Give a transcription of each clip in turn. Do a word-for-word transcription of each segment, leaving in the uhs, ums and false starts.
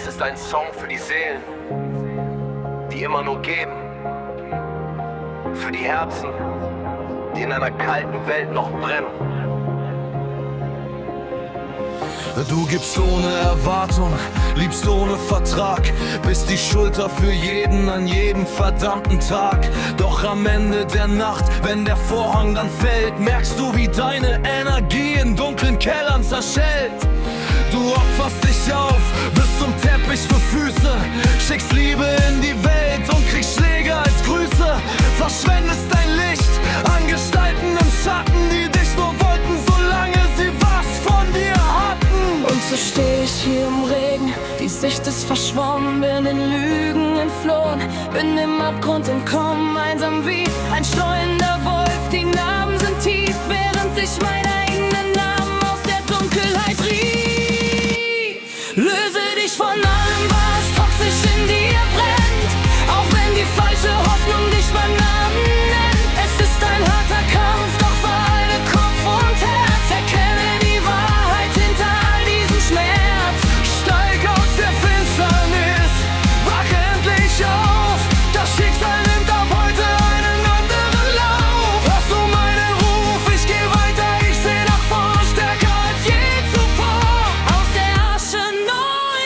ist ein Song für die Seelen, die immer nur geben. Für die Herzen, die in einer kalten Welt noch brennen. Du gibst ohne Erwartung, liebst ohne Vertrag, bist die Schulter für jeden an jedem verdammten Tag. Doch am Ende der Nacht, wenn der Vorhang dann fällt, merkst du, wie deine Energie in dunklen Kellern zerschellt. Du opferst dich auf, bist zum Teppich für Füße, schickst Liebe in die Welt und kriegst Schläge als Grüße. Verschwendest dein Licht an Gestalten im Schatten, die dich nur wollten, solange sie was von dir hatten. Und so steh ich hier im Regen, die Sicht ist verschwommen, bin in Lügen entflohen, bin dem Abgrund entkommen, einsam wie ein streunender Wolf. Die Narben sind tief, während ich meinen eigenen Namen aus der Dunkelheit rief. Löse dich von allem, was toxisch in dir brennt, auch wenn die falsche Hoffnung dich beim Namen nennt. Es ist ein harter Kampf, doch vereine Kopf und Herz, erkenne die Wahrheit hinter all diesem Schmerz. Steig aus der Finsternis, wach endlich auf, das Schicksal nimmt ab heute einen anderen Lauf. Hörst du meinen Ruf, ich geh weiter, ich seh nach vorn, stärker als je zuvor, aus der Asche neu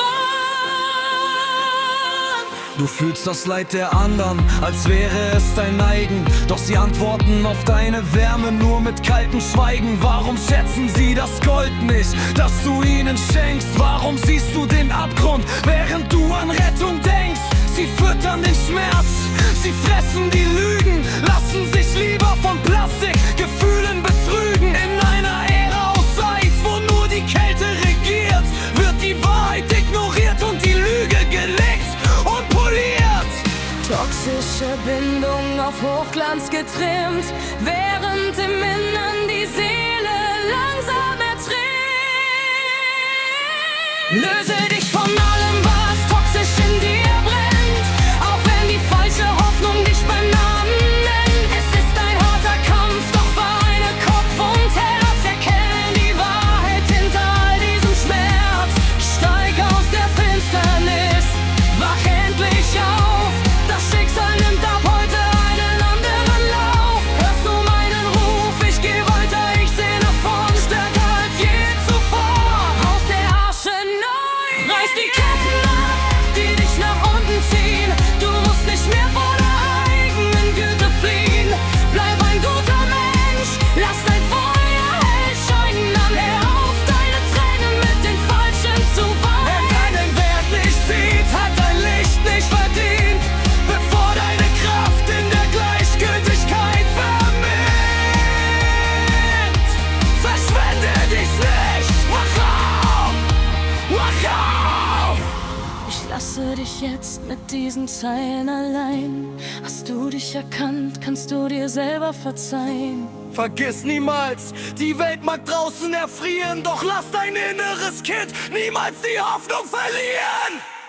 geboren. Du fühlst das Leid der anderen, als wäre es dein eigen, doch sie antworten auf deine Wärme nur mit kaltem Schweigen. Warum schätzen sie das Gold nicht, das du ihnen schenkst? Warum siehst du den Abgrund, während du an Rettung denkst? Sie füttern den Schmerz, sie fressen die Lügen, lassen sich lieber von Plastikgefühlen betrügen. In einer Ära aus Eis, wo nur die Kälte regiert, wird die Wahrheit ignoriert und die Lüge gelegt und poliert. Toxische Bindung auf Hochglanz getrimmt, während im Innern die Seele langsam ertrinkt. Löse dich von allem, was toxisch in dir brennt, auch wenn die falsche Hoffnung dich beim Namen nennt. Es ist ein harter Kampf, doch vereine Kopf und Herz, erkenne die Wahrheit hinter all diesem Schmerz. Steig aus der Finsternis, wach endlich auf, das Schicksal nimmt ab heute einen anderen Lauf. Hörst du meinen Ruf, ich geh weiter, ich seh nach vorn, stärker als je zuvor, aus der Asche neu. Reiß die Ketten ab, die dich nach unten ziehen, du musst nicht mehr vor der eigenen Güte fliehen. Bleib ein guter Mensch, lass dein Feuer hell scheinen an. Hör auf, deine Tränen mit den Falschen zu weinen. Wer deinen Wert nicht sieht, hat dein Licht nicht verdient, bevor deine Kraft in der Gleichgültigkeit verminkt. Verschwende dich nicht, wach auf, wach auf. Ich lasse dich jetzt mit diesen Zeilen allein. Hast du dich erkannt, kannst du dir selber verzeihen. Vergiss niemals, die Welt mag draußen erfrieren, doch lass dein inneres Kind niemals die Hoffnung verlieren.